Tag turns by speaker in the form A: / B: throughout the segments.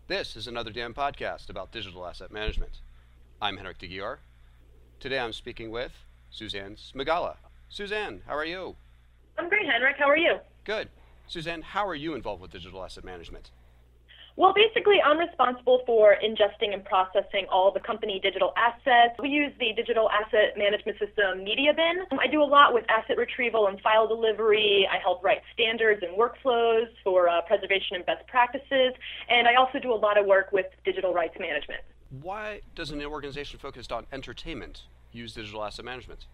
A: This is another damn podcast about digital asset management. I'm Henrik de Gior. Today I'm speaking with Suzanne Smigala. Suzanne, how are you?
B: I'm great, Henrik. How are you?
A: Good. Suzanne, how are you involved with digital asset management?
B: Well, basically, I'm responsible for ingesting and processing all the company digital assets. We use the digital asset management system MediaBin. I do a lot with asset retrieval and file delivery. I help write standards and workflows for preservation and best practices. And I also do a lot of work with digital rights management.
A: Why does an organization focused on entertainment use digital asset management?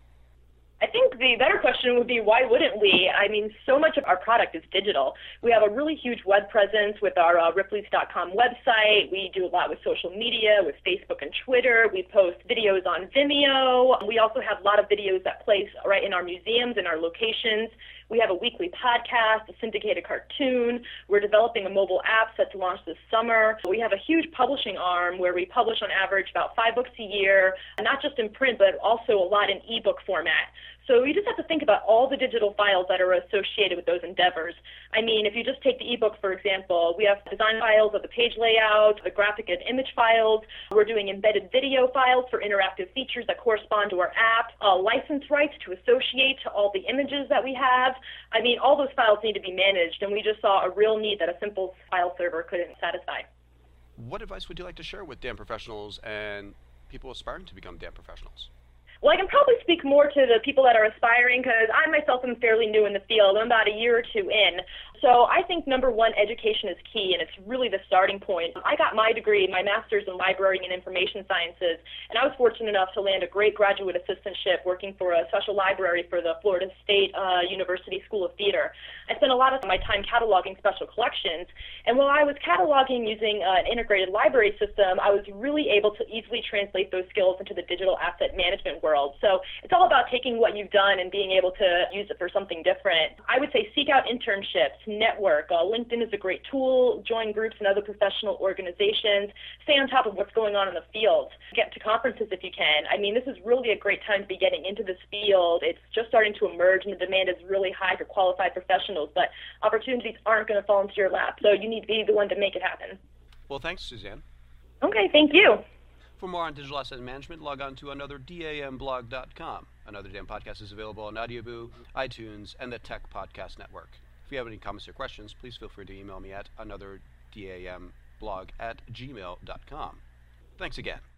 B: I think the better question would be, why wouldn't we? I mean, so much of our product is digital. We have a really huge web presence with our Ripley's.com website. We do a lot with social media, with Facebook and Twitter. We post videos on Vimeo. We also have a lot of videos that place right in our museums and our locations. We have a weekly podcast, a syndicated cartoon. We're developing a mobile app set to launch this summer. We have a huge publishing arm where we publish on average about 5 books a year, not just in print, but also a lot in ebook format. So you just have to think about all the digital files that are associated with those endeavors. I mean, if you just take the ebook, for example, we have design files of the page layout, the graphic and image files. We're doing embedded video files for interactive features that correspond to our app, license rights to associate to all the images that we have. I mean, all those files need to be managed, and we just saw a real need that a simple file server couldn't satisfy.
A: What advice would you like to share with DAM professionals and people aspiring to become DAM professionals?
B: Well, I can probably speak more to the people that are aspiring because I myself am fairly new in the field. I'm about a year or two in. So I think number one, education is key, and it's really the starting point. I got my degree, my master's in library and information sciences, and I was fortunate enough to land a great graduate assistantship working for a special library for the Florida State University School of Theater. I spent a lot of my time cataloging special collections, and while I was cataloging using an integrated library system, I was really able to easily translate those skills into the digital asset management world. So it's all about taking what you've done and being able to use it for something different. I would say seek out internships, network. LinkedIn is a great tool. Join groups and other professional organizations. Stay on top of what's going on in the field. Get to conferences if you can. I mean, this is really a great time to be getting into this field. It's just starting to emerge, and the demand is really high for qualified professionals, but opportunities aren't going to fall into your lap, so you need to be the one to make it happen.
A: Well, thanks, Suzanne.
B: Okay, thank you.
A: For more on digital asset management, log on to anotherdamblog.com. Another Damn Podcast is available on Audioboo, iTunes, and the Tech Podcast Network. If you have any comments or questions, please feel free to email me at anotherdamblog@gmail.com. Thanks again.